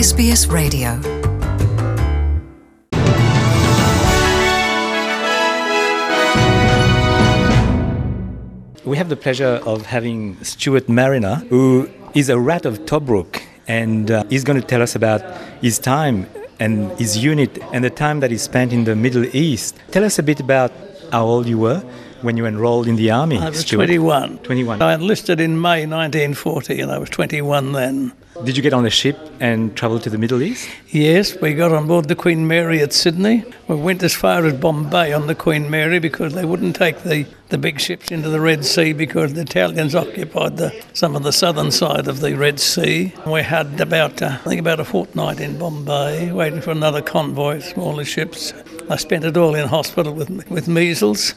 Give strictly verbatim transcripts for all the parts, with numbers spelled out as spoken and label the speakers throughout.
Speaker 1: S B S Radio.
Speaker 2: We have the pleasure of having Stuart Mariner, who is a rat of Tobruk, and uh, he's going to tell us about his time and his unit and the time that he spent in the Middle East. Tell us a bit about how old you were when you enrolled in the army,
Speaker 3: I was
Speaker 2: Stuart.
Speaker 3: twenty-one.
Speaker 2: twenty-one.
Speaker 3: I enlisted in May nineteen forty and I was twenty-one then.
Speaker 2: Did you get on a ship and travel to the Middle East?
Speaker 3: Yes, we got on board the Queen Mary at Sydney. We went as far as Bombay on the Queen Mary because they wouldn't take the, the big ships into the Red Sea because the Italians occupied the, some of the southern side of the Red Sea. We had about, uh, I think about a fortnight in Bombay waiting for another convoy, smaller ships. I spent it all in hospital with with measles.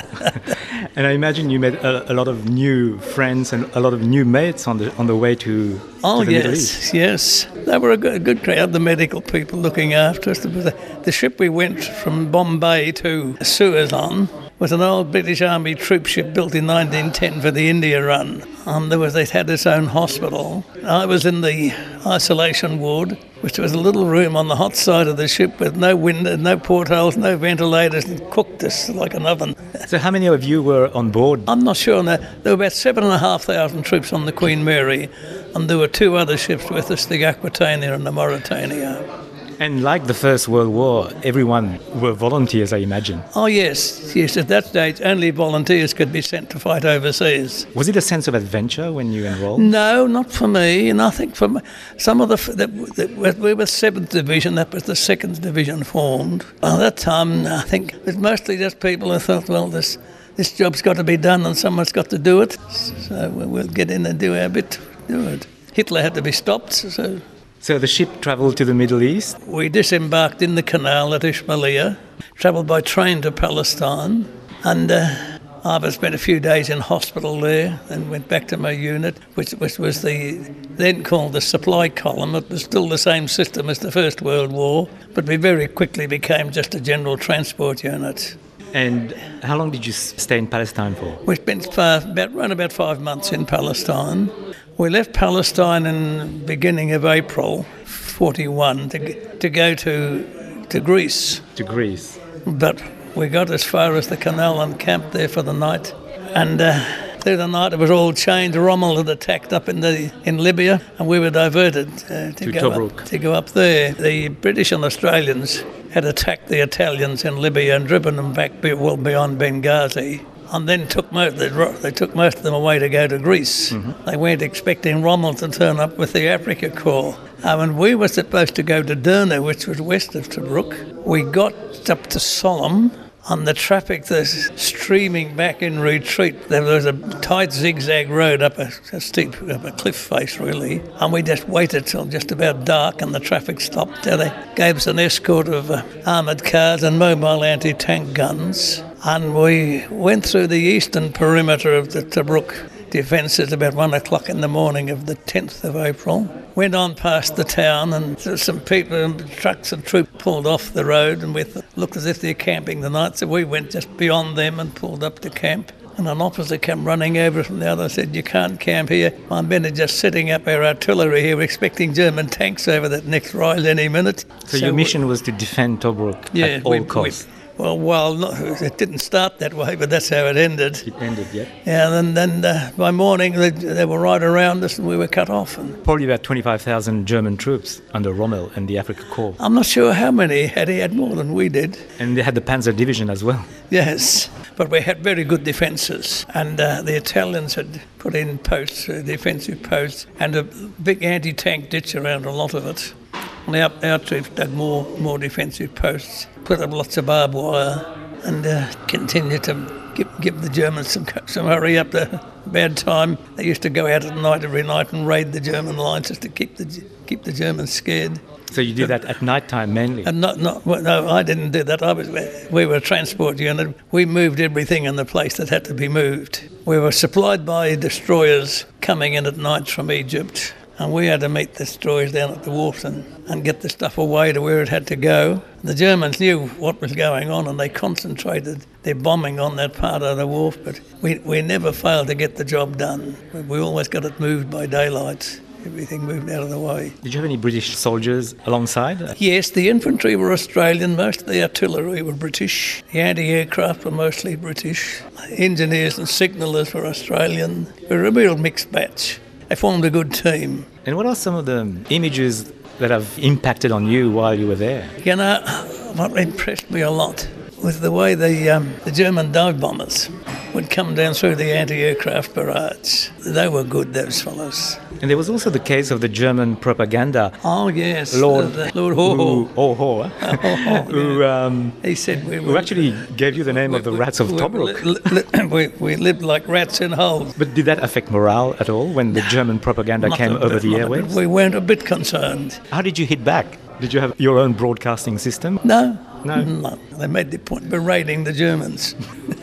Speaker 2: And I imagine you met a, a lot of new friends and a lot of new mates on the on the way to,
Speaker 3: oh,
Speaker 2: to the
Speaker 3: yes,
Speaker 2: Middle East.
Speaker 3: yes. They were a good, good crowd, the medical people looking after us. The, the ship we went from Bombay to Suez on was an old British Army troop ship built in nineteen ten for the India run. Um, there was, they had its own hospital. I was in the isolation ward, which was a little room on the hot side of the ship with no window, no portholes, no ventilators, and cooked us like an oven.
Speaker 2: So how many of you were on board?
Speaker 3: I'm not sure. Now, there were about seven and a half thousand troops on the Queen Mary, and there were two other ships with us, the Aquitania and the Mauritania.
Speaker 2: And like the First World War, everyone were volunteers, I imagine.
Speaker 3: Oh, yes. Yes, at that stage, only volunteers could be sent to fight overseas.
Speaker 2: Was it a sense of adventure when you enrolled?
Speaker 3: No, not for me. And I think for me, some of the... That, that, we were seventh Division, that was the second Division formed. At that time, I think it was mostly just people who thought, well, this this job's got to be done and someone's got to do it. So we'll get in and do our bit to do it. Hitler had to be stopped, so...
Speaker 2: So the ship travelled to the Middle East?
Speaker 3: We disembarked in the canal at Ismailia, travelled by train to Palestine, and uh, I spent a few days in hospital there, then went back to my unit, which, which was the then called the supply column. It was still the same system as the First World War, but we very quickly became just a general transport unit.
Speaker 2: And how long did you stay in Palestine for?
Speaker 3: We spent uh, about, around about five months in Palestine. We left Palestine in the beginning of April forty-one to, to go to to Greece.
Speaker 2: To Greece.
Speaker 3: But we got as far as the canal and camped there for the night. And uh, through the night it was all changed. Rommel had attacked up in the in Libya, and we were diverted uh, to,
Speaker 2: to
Speaker 3: go
Speaker 2: Tobruk.
Speaker 3: up, to go up there. The British and Australians had attacked the Italians in Libya and driven them back be- well beyond Benghazi. And then took most they, they took most of them away to go to Greece. Mm-hmm. They weren't expecting Rommel to turn up with the Africa Corps. Um, and we were supposed to go to Derna, which was west of Tobruk. We got up to Sollum, and the traffic was streaming back in retreat. There was a tight zigzag road up a, a steep, up a cliff face, really. And we just waited till just about dark, and the traffic stopped. So they gave us an escort of uh, armoured cars and mobile anti-tank guns. And we went through the eastern perimeter of the Tobruk defences about one o'clock in the morning of the tenth of April. Went on past the town, and there were some people and trucks and troops pulled off the road, and we looked as if they're camping the night. So we went just beyond them and pulled up to camp. And an officer came running over from the other and said, "You can't camp here. My men are just setting up our artillery here. We're expecting German tanks over that next rise any minute."
Speaker 2: So,
Speaker 3: so
Speaker 2: your mission was to defend Tobruk
Speaker 3: yeah,
Speaker 2: at all
Speaker 3: we,
Speaker 2: costs?
Speaker 3: We, Well, well, no, it didn't start that way, but that's how it ended.
Speaker 2: It ended, yeah.
Speaker 3: Yeah, and then uh, by morning they, they were right around us and we were cut off. And
Speaker 2: probably about twenty-five thousand German troops under Rommel and the Afrika Korps.
Speaker 3: I'm not sure how many had. He had more than we did.
Speaker 2: And they had the Panzer Division as well.
Speaker 3: Yes, but we had very good defences, and uh, the Italians had put in posts, uh, defensive posts, and a big anti-tank ditch around a lot of it. And our, our troops dug more, more defensive posts, put up lots of barbed wire, and uh, continued to give, give the Germans some, some hurry up the bad time. They used to go out at night every night and raid the German lines just to keep the keep the Germans scared.
Speaker 2: So you did that at night time mainly?
Speaker 3: And not, not well, no, I didn't do that. I was we were a transport unit. We moved everything in the place that had to be moved. We were supplied by destroyers coming in at night from Egypt. And we had to meet the destroyers down at the wharf and, and get the stuff away to where it had to go. The Germans knew what was going on and they concentrated their bombing on that part of the wharf, but we, we never failed to get the job done. We always got it moved by daylight. everything moved out of the way.
Speaker 2: Did you have any British soldiers alongside?
Speaker 3: Yes, the infantry were Australian, most of the artillery were British, the anti-aircraft were mostly British, engineers and signallers were Australian. We were a real mixed batch. They formed a good team.
Speaker 2: And what are some of the images that have impacted on you while you were there?
Speaker 3: You know, what impressed me a lot was the way the, um, the German dive bombers would come down through the anti-aircraft barrage. They were good, those fellows.
Speaker 2: And there was also the case of the German propaganda.
Speaker 3: Oh, yes.
Speaker 2: Lord,
Speaker 3: uh, Lord Ho-Ho.
Speaker 2: Ho Ho, who, um,
Speaker 3: he said we
Speaker 2: who
Speaker 3: were,
Speaker 2: actually gave you the name
Speaker 3: we,
Speaker 2: of the
Speaker 3: we,
Speaker 2: rats of
Speaker 3: we,
Speaker 2: Tobruk.
Speaker 3: Li, li, we, we lived like rats in holes.
Speaker 2: But did that affect morale at all when the German propaganda
Speaker 3: Not
Speaker 2: came
Speaker 3: a
Speaker 2: over
Speaker 3: bit,
Speaker 2: the
Speaker 3: not a
Speaker 2: airwaves?
Speaker 3: bit. We weren't a bit concerned.
Speaker 2: How did you hit back? Did you have your own broadcasting system?
Speaker 3: No.
Speaker 2: No?
Speaker 3: No. They made the point berating the Germans.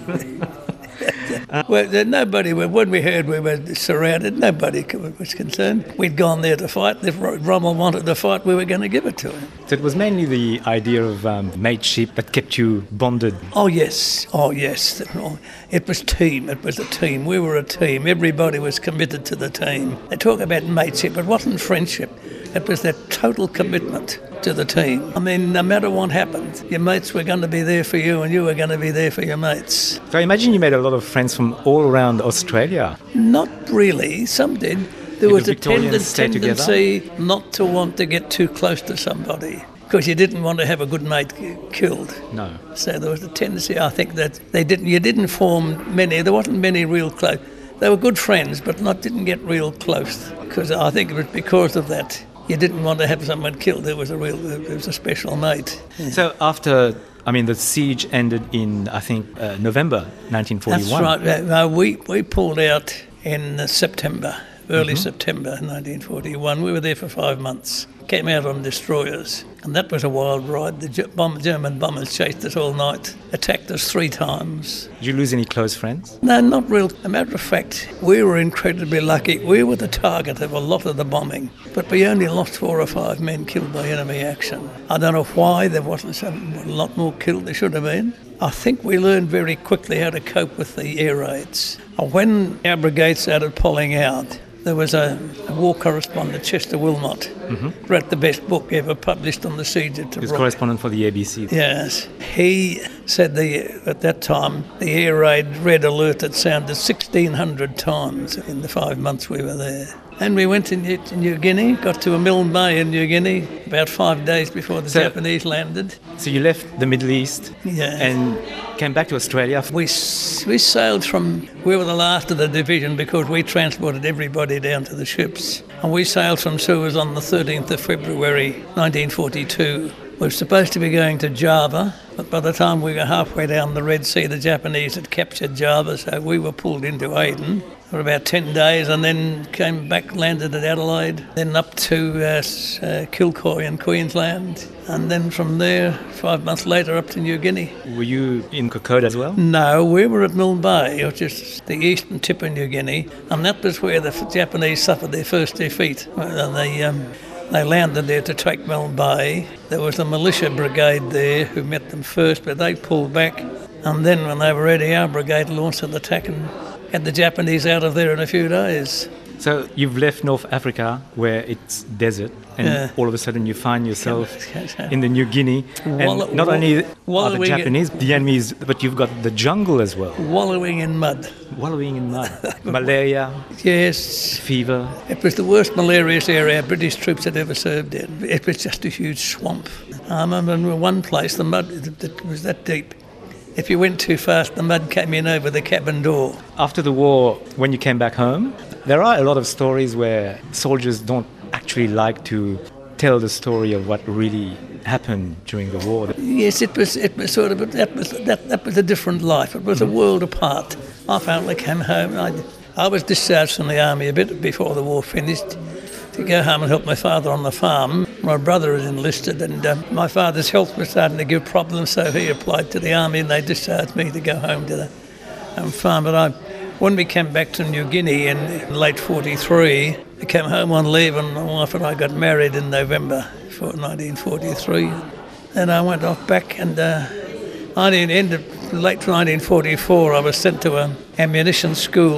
Speaker 3: Uh, well, nobody, when we heard we were surrounded, nobody was concerned. We'd gone there to fight. If Rommel wanted to fight, we were going to give it to him.
Speaker 2: So it was mainly the idea of um, mateship that kept you bonded.
Speaker 3: Oh, yes. Oh, yes. It was team. It was a team. We were a team. Everybody was committed to the team. They talk about mateship. It wasn't friendship. It was that total commitment to the team. I mean, no matter what happened, your mates were going to be there for you and you were going to be there for your mates.
Speaker 2: So I imagine you made a lot of friends from all around Australia.
Speaker 3: Not really. Some did. There
Speaker 2: Did
Speaker 3: was
Speaker 2: the
Speaker 3: a
Speaker 2: Victorians stay
Speaker 3: tendency not to want to get too close to somebody because you didn't want to have a good mate killed.
Speaker 2: No.
Speaker 3: So there was a tendency, I think, that they didn't. You didn't form many. There wasn't many real close. They were good friends, but not didn't get real close because I think it was because of that. You didn't want to have someone killed. There was a real, there was a special mate. Yeah.
Speaker 2: So after, I mean, the siege ended in, I think, uh, November nineteen forty-one.
Speaker 3: That's right. No, we, we pulled out in uh, September, early
Speaker 2: Mm-hmm.
Speaker 3: September nineteen forty-one. We were there for five months. Came out on destroyers. And that was a wild ride. The Ge- bomb, German bombers chased us all night, attacked us three times.
Speaker 2: Did you lose any close friends?
Speaker 3: No, not real. As a matter of fact, we were incredibly lucky. We were the target of a lot of the bombing, but we only lost four or five men killed by enemy action. I don't know why there wasn't some, a lot more killed. There should have been. I think we learned very quickly how to cope with the air raids. When our brigade started pulling out, there was a, a war correspondent, Chester Wilmot, mm-hmm. wrote the best book ever published on the siege of Tobruk.
Speaker 2: He was correspondent for the A B C.
Speaker 3: Yes. He said the at that time the air raid red alert had sounded sixteen hundred times in the five months we were there. And we went to New, to New Guinea, got to a Milne Bay in New Guinea about five days before the
Speaker 2: so,
Speaker 3: Japanese landed.
Speaker 2: So you left the Middle East
Speaker 3: yeah.
Speaker 2: and came back to Australia?
Speaker 3: We we sailed from, we were the last of the division because we transported everybody down to the ships. And we sailed from Suez on the thirteenth of February nineteen forty-two. We were supposed to be going to Java, but by the time we were halfway down the Red Sea, the Japanese had captured Java, so we were pulled into Aden for about ten days and then came back, landed at Adelaide, then up to uh, uh, Kilcoy in Queensland, and then from there, five months later, up to New Guinea.
Speaker 2: Were you in Kokoda as well?
Speaker 3: No, we were at Milne Bay, which is the eastern tip of New Guinea, and that was where the Japanese suffered their first defeat. And they, um, they landed there to take Milne Bay. There was a militia brigade there who met them first, but they pulled back. And then when they were ready, our brigade launched an attack and had the Japanese out of there in a few days.
Speaker 2: So you've left North Africa where it's desert and
Speaker 3: yeah.
Speaker 2: all of a sudden you find yourself in the New Guinea and
Speaker 3: Wall-
Speaker 2: not only are the
Speaker 3: wallowing
Speaker 2: Japanese,
Speaker 3: in,
Speaker 2: the enemies, but you've got the jungle as well.
Speaker 3: Wallowing in mud.
Speaker 2: Wallowing in mud. Malaria.
Speaker 3: Yes.
Speaker 2: Fever.
Speaker 3: It was the worst malarious area British troops had ever served in. It was just a huge swamp. I remember in one place the mud it was that deep. If you went too fast, the mud came in over the cabin door.
Speaker 2: After the war, when you came back home, there are a lot of stories where soldiers don't actually like to tell the story of what really happened during the war.
Speaker 3: Yes, it was. It was sort of. That was that. That was a different life. It was a world apart. I finally came home. I, I was discharged from the army a bit before the war finished to go home and help my father on the farm. My brother was enlisted, and um, my father's health was starting to give problems, so he applied to the army, and they discharged me to go home to the um, farm. But I, when we came back to New Guinea in, in late forty-three, I came home on leave, and my wife and I got married in November for nineteen forty-three. Then I went off back, and uh, I didn't end of late nineteen forty-four. I was sent to an ammunition school at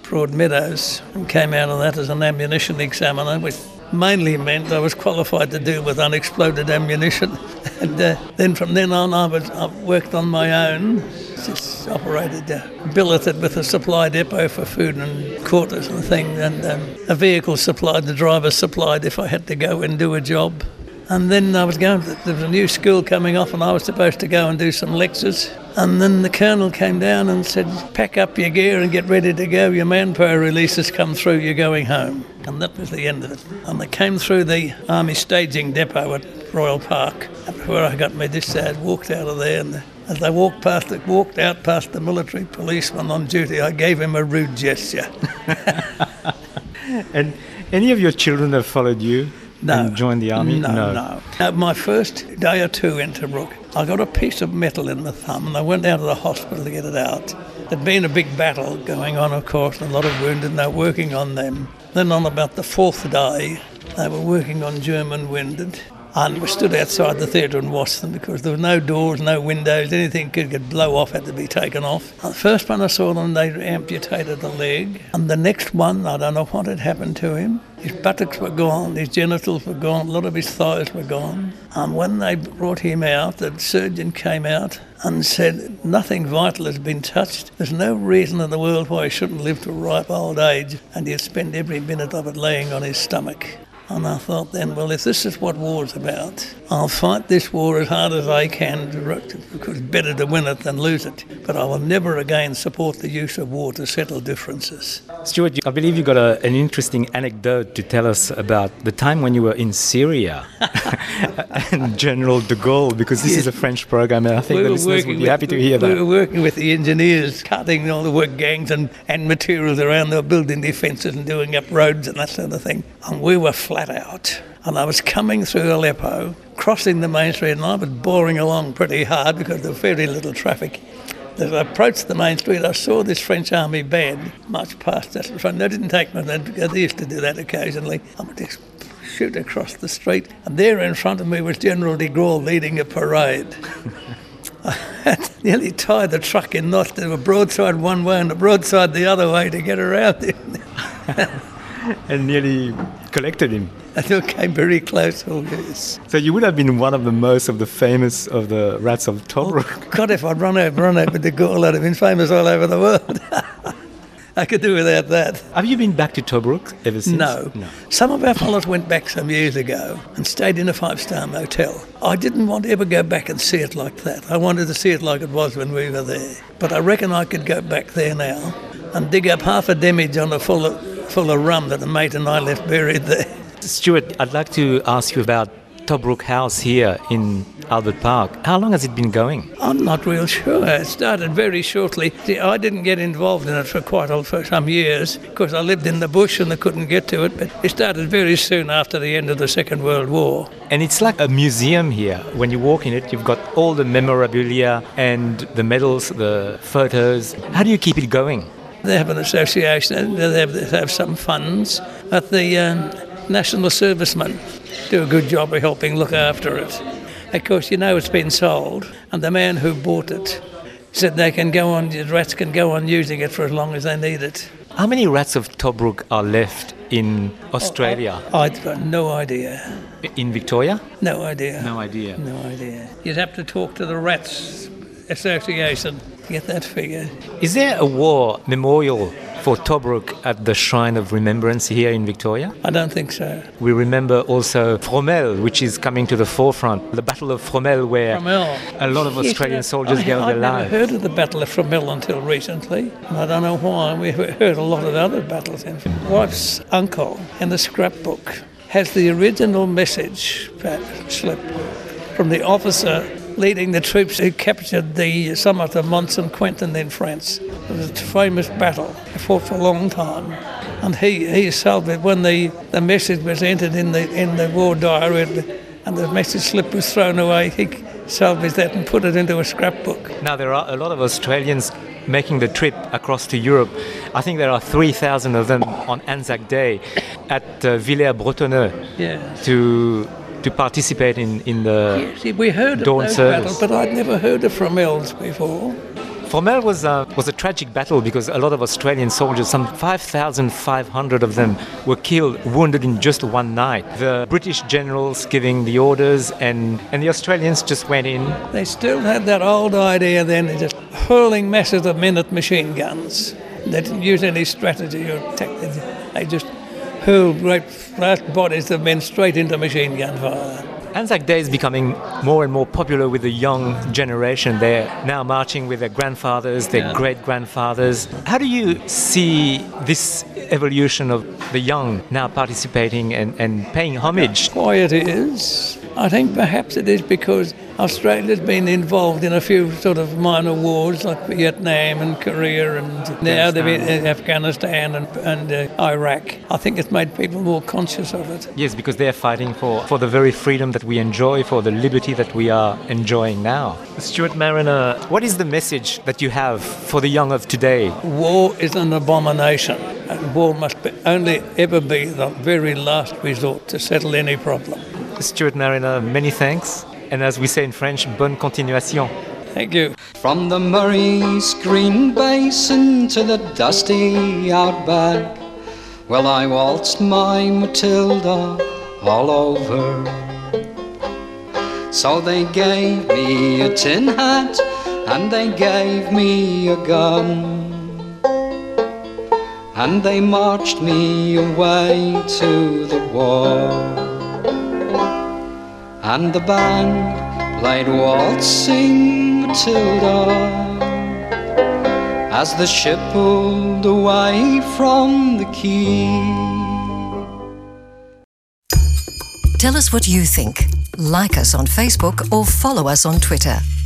Speaker 3: Broadmeadows and came out of that as an ammunition examiner, which mainly meant I was qualified to deal with unexploded ammunition. And uh, then from then on I, was, I worked on my own. Just operated, uh, billeted with a supply depot for food and quarters and things, and um, a vehicle supplied, the driver supplied if I had to go and do a job. And then I was going, to, there was a new school coming off and I was supposed to go and do some lectures. And then the colonel came down and said, pack up your gear and get ready to go. Your manpower release has come through, you're going home. And that was the end of it. And they came through the Army staging depot at Royal Park, where I got my discharge, walked out of there, and as I walked past it, walked out past the military policeman on duty, I gave him a rude gesture.
Speaker 2: And any of your children have followed you?
Speaker 3: No.
Speaker 2: And joined the army?
Speaker 3: No, no. no. Now, my first day or two in Tobruk, I got a piece of metal in the thumb and I went down to the hospital to get it out. There'd been a big battle going on, of course, and a lot of wounded, and they were working on them. Then on about the fourth day, they were working on German wounded. And we stood outside the theatre and watched them because there were no doors, no windows, anything could could blow off had to be taken off. And the first one I saw them, they amputated a leg. And the next one, I don't know what had happened to him. His buttocks were gone, his genitals were gone, a lot of his thighs were gone. And when they brought him out, the surgeon came out and said, nothing vital has been touched. There's no reason in the world why he shouldn't live to a ripe old age, and he'd spend every minute of it laying on his stomach. And I thought then, well, if this is what war's about, I'll fight this war as hard as I can, because it's better to win it than lose it. But I will never again support the use of war to settle differences.
Speaker 2: Stuart, I believe you got a, an interesting anecdote to tell us about the time when you were in Syria and General de Gaulle, because this yes. is a French program, and I think we the listeners would be
Speaker 3: with,
Speaker 2: happy to hear that.
Speaker 3: We were working with the engineers, cutting all the work gangs and, and materials around. They were building defences and doing up roads and that sort of thing. And we were flat out. And I was coming through Aleppo, crossing the main street, and I was boring along pretty hard because there was very little traffic. As I approached the main street, I saw this French army band march past us in front. They didn't take me, they used to do that occasionally. I would just shoot across the street, and there in front of me was General de Gaulle leading a parade. I had nearly tied the truck in knots. There were broadside one way and a broadside the other way to get around him.
Speaker 2: And nearly collected him.
Speaker 3: I think came very close, oh yes.
Speaker 2: So you would have been one of the most of the famous of the rats of Tobruk.
Speaker 3: Oh, God, if I'd run over, run over de Gaulle, I'd have been famous all over the world. I could do without that.
Speaker 2: Have you been back to Tobruk ever since?
Speaker 3: No. no. Some of our fellows went back some years ago and stayed in a five-star motel. I didn't want to ever go back and see it like that. I wanted to see it like it was when we were there. But I reckon I could go back there now and dig up half a demijohn of full of full of rum that a mate and I left buried there.
Speaker 2: Stuart, I'd like to ask you about Tobruk House here in Albert Park. How long has it been going?
Speaker 3: I'm not real sure. It started very shortly. See, I didn't get involved in it for quite a, for some years because I lived in the bush and I couldn't get to it, but it started very soon after the end of the Second World War.
Speaker 2: And it's like a museum here. When you walk in it, you've got all the memorabilia and the medals, the photos. How do you keep it going?
Speaker 3: They have an association, they have, they have some funds, but the uh, National Servicemen do a good job of helping look after it. Of course, you know it's been sold, and the man who bought it said they can go on, the rats can go on using it for as long as they need it.
Speaker 2: How many rats of Tobruk are left in Australia?
Speaker 3: Oh, I, I've got no idea.
Speaker 2: In Victoria?
Speaker 3: No idea.
Speaker 2: No idea.
Speaker 3: No idea. You'd have to talk to the Rats Association to get that figure.
Speaker 2: Is there a war memorial for Tobruk at the Shrine of Remembrance here in Victoria?
Speaker 3: I don't think so.
Speaker 2: We remember also Fromelles, which is coming to the forefront, the Battle of Fromelles, where
Speaker 3: Fromelles.
Speaker 2: a lot of Australian
Speaker 3: yes,
Speaker 2: soldiers
Speaker 3: I,
Speaker 2: gave their lives.
Speaker 3: I've never heard of the Battle of Fromelles until recently, and I don't know why. We've heard a lot of other battles. My wife's uncle in the scrapbook has the original message slip from the officer leading the troops who captured the summit of Mont Saint Quentin in France. It was a famous battle. It fought for a long time. And he, he solved it when the, the message was entered in the in the war diary and the message slip was thrown away. He salvaged that and put it into a scrapbook.
Speaker 2: Now there are a lot of Australians making the trip across to Europe. I think there are three thousand of them on Anzac Day at uh, Villers-Bretonneux
Speaker 3: yeah.
Speaker 2: to to participate in, in the
Speaker 3: yeah, see, we heard
Speaker 2: dawn
Speaker 3: of those
Speaker 2: service.
Speaker 3: battles, but I'd never heard of Fromelles before.
Speaker 2: Fromelles was a, was a tragic battle because a lot of Australian soldiers, some five thousand five hundred of them, were killed, wounded in just one night. The British generals giving the orders and, and the Australians just went in.
Speaker 3: They still had that old idea then of just hurling masses of men at machine guns. They didn't use any strategy or tactics. They just hurled great vast bodies of men straight into machine gun fire.
Speaker 2: Anzac Day is becoming more and more popular with the young generation. They're now marching with their grandfathers, their yeah. great-grandfathers. How do you see this evolution of the young now participating and, and paying homage?
Speaker 3: Why it is? I think perhaps it is because Australia's been involved in a few sort of minor wars like Vietnam and Korea and now they've been in Afghanistan and, and uh, Iraq. I think it's made people more conscious of it.
Speaker 2: Yes, because they're fighting for, for the very freedom that we enjoy, for the liberty that we are enjoying now. Stuart Mariner, what is the message that you have for the young of today?
Speaker 3: War is an abomination and war must be, only ever be the very last resort to settle any problem.
Speaker 2: Stuart Mariner, many thanks. And as we say in French, bonne continuation.
Speaker 3: Thank you.
Speaker 1: From the Murray's green basin to the dusty outback, well, I waltzed my Matilda all over. So they gave me a tin hat and they gave me a gun, and they marched me away to the war. And the band played Waltzing Matilda as the ship pulled away from the quay.
Speaker 4: Tell us what you think. Like us on Facebook or follow us on Twitter.